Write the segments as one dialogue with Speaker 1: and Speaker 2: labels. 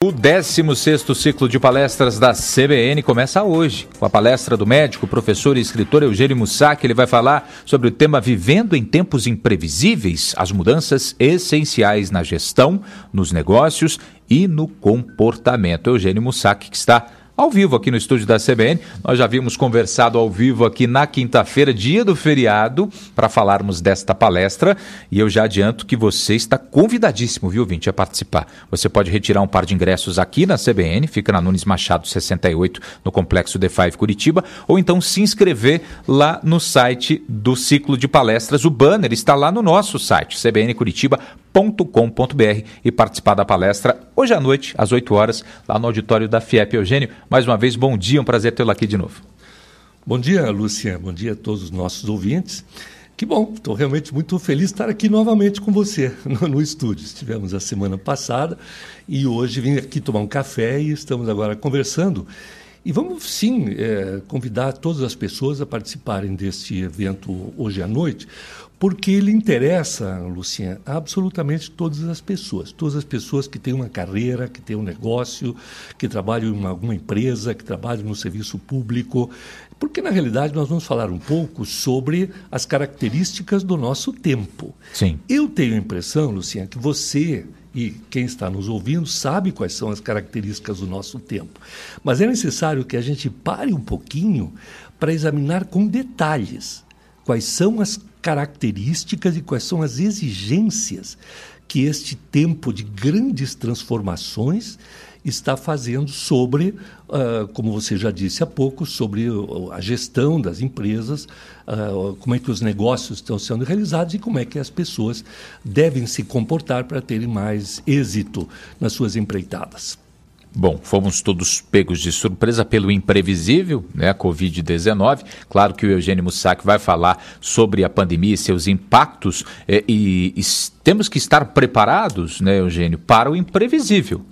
Speaker 1: O 16º ciclo de palestras da CBN começa hoje, com a palestra do médico, professor e escritor Eugênio Mussac. Ele vai falar sobre o tema Vivendo em Tempos Imprevisíveis, as mudanças essenciais na gestão, nos negócios e no comportamento. Eugênio Mussac, que está ao vivo aqui no estúdio da CBN. Nós já havíamos conversado ao vivo aqui na quinta-feira, dia do feriado, para falarmos desta palestra. E eu já adianto que você está convidadíssimo, viu, ouvinte, a participar. Você pode retirar um par de ingressos aqui na CBN, fica na Nunes Machado 68, no Complexo D5 Curitiba, ou então se inscrever lá no site do ciclo de palestras. O banner está lá no nosso site, cbncuritiba.com.br, e participar da palestra hoje à noite, às 8 horas, lá no auditório da FIEP. Eugênio, mais uma vez, bom dia, um prazer tê-lo aqui de novo.
Speaker 2: Bom dia, Lúcia, bom dia a todos os nossos ouvintes. Que bom, estou realmente muito feliz de estar aqui novamente com você no estúdio. Estivemos a semana passada e hoje vim aqui tomar um café e estamos agora conversando. E vamos, sim, convidar todas as pessoas a participarem deste evento hoje à noite, porque ele interessa, Luciana, absolutamente todas as pessoas que têm uma carreira, que têm um negócio, que trabalham em alguma empresa, que trabalham no serviço público, porque, na realidade, nós vamos falar um pouco sobre as características do nosso tempo.
Speaker 1: Sim.
Speaker 2: Eu tenho a impressão, Luciana, que você e quem está nos ouvindo sabe quais são as características do nosso tempo. Mas é necessário que a gente pare um pouquinho para examinar com detalhes quais são as características e quais são as exigências que este tempo de grandes transformações está fazendo sobre, como você já disse há pouco, sobre a gestão das empresas, como é que os negócios estão sendo realizados e como é que as pessoas devem se comportar para terem mais êxito nas suas empreitadas.
Speaker 1: Bom, fomos todos pegos de surpresa pelo imprevisível, né, a Covid-19. Claro que o Eugênio Mussac vai falar sobre a pandemia e seus impactos, e temos que estar preparados, né, Eugênio, para o imprevisível.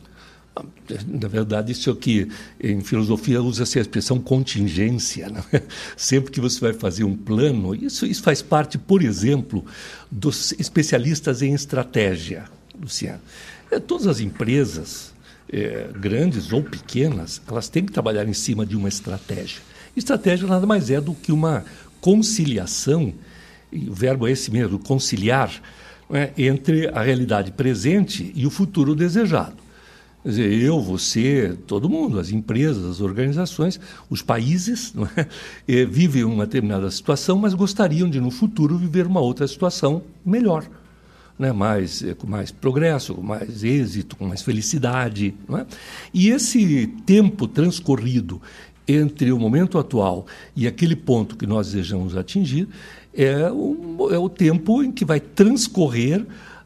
Speaker 2: Na verdade, isso aqui, em filosofia, usa-se a expressão contingência, né? Sempre que você vai fazer um plano, isso faz parte, por exemplo, dos especialistas em estratégia, Luciano. Todas as empresas, grandes ou pequenas, elas têm que trabalhar em cima de uma estratégia. Estratégia nada mais é do que uma conciliação, e o verbo é esse mesmo, conciliar, né, entre a realidade presente e o futuro desejado. Quer dizer, eu, você, todo mundo, as empresas, as organizações, os países, não é, vivem uma determinada situação, mas gostariam de, no futuro, viver uma outra situação melhor, né? Com mais progresso, com mais êxito, com mais felicidade. Não é? E esse tempo transcorrido entre o momento atual e aquele ponto que nós desejamos atingir é o tempo em que vai transcorrer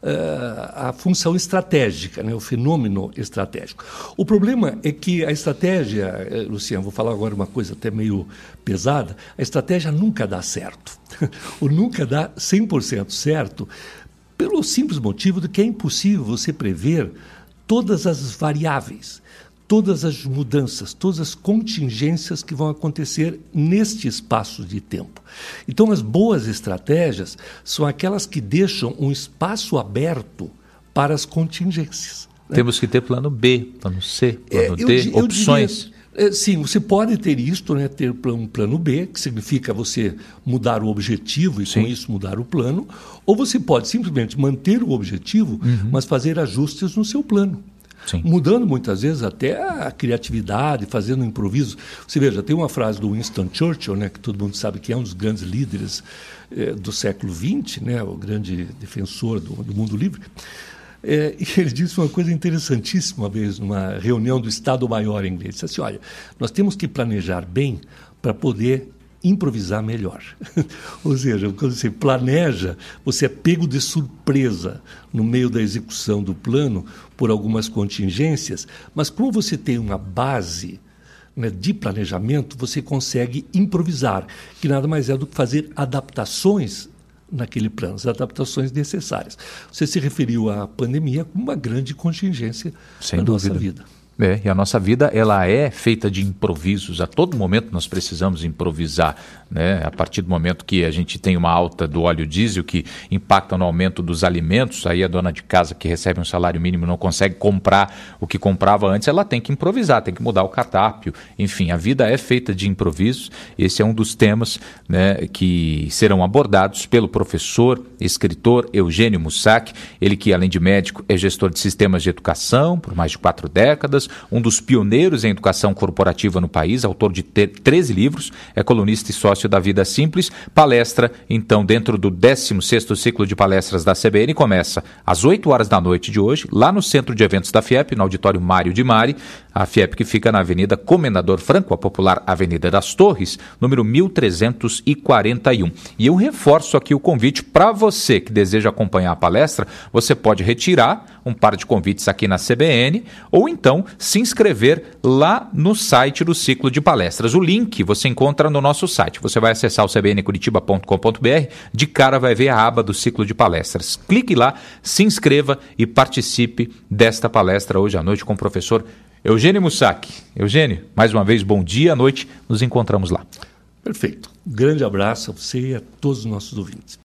Speaker 2: a função estratégica, né, o fenômeno estratégico. O problema é que a estratégia, Luciano, vou falar agora uma coisa até meio pesada, a estratégia nunca dá certo. Ou nunca dá 100% certo, pelo simples motivo de que é impossível você prever todas as variáveis, todas as mudanças, todas as contingências que vão acontecer neste espaço de tempo. Então, as boas estratégias são aquelas que deixam um espaço aberto para as contingências. Né?
Speaker 1: Temos que ter plano B, plano C, plano D, opções.
Speaker 2: Sim, você pode ter isto, né, ter um plano B, que significa você mudar o objetivo e, com isso, mudar o plano, ou você pode simplesmente manter o objetivo, mas fazer ajustes no seu plano.
Speaker 1: Sim.
Speaker 2: Mudando muitas vezes até a criatividade, fazendo improviso. Você veja, tem uma frase do Winston Churchill, né, que todo mundo sabe que é um dos grandes líderes do século XX, né, o grande defensor do mundo livre. E ele disse uma coisa interessantíssima uma vez, numa reunião do Estado-Maior inglês. Ele disse assim, olha, nós temos que planejar bem para poder improvisar melhor. Ou seja, quando você planeja, você é pego de surpresa no meio da execução do plano por algumas contingências, mas como você tem uma base, né, de planejamento, você consegue improvisar, que nada mais é do que fazer adaptações naquele plano, as adaptações necessárias. Você se referiu à pandemia como uma grande contingência na nossa vida.
Speaker 1: E a nossa vida, ela é feita de improvisos. A todo momento nós precisamos improvisar, né? A partir do momento que a gente tem uma alta do óleo diesel que impacta no aumento dos alimentos, aí a dona de casa que recebe um salário mínimo não consegue comprar o que comprava antes, ela tem que improvisar, tem que mudar o cardápio. Enfim, a vida é feita de improvisos. Esse é um dos temas, né, que serão abordados pelo professor, escritor Eugênio Mussac, ele que, além de médico, é gestor de sistemas de educação por mais de 4 décadas, um dos pioneiros em educação corporativa no país, autor de 13 livros, é colunista e sócio da Vida Simples. Palestra, então, dentro do 16º ciclo de palestras da CBN, começa às 8 horas da noite de hoje, lá no Centro de Eventos da FIEP, no Auditório Mário de Mari, a FIEP que fica na Avenida Comendador Franco, a popular Avenida das Torres, número 1341. E eu reforço aqui o convite para você que deseja acompanhar a palestra. Você pode retirar um par de convites aqui na CBN ou então se inscrever lá no site do ciclo de palestras. O link você encontra no nosso site. Você vai acessar o cbncuritiba.com.br, de cara vai ver a aba do ciclo de palestras. Clique lá, se inscreva e participe desta palestra hoje à noite com o professor Eugênio Mussac. Eugênio, mais uma vez, bom dia, à noite, nos encontramos lá.
Speaker 2: Perfeito. Um grande abraço a você e a todos os nossos ouvintes.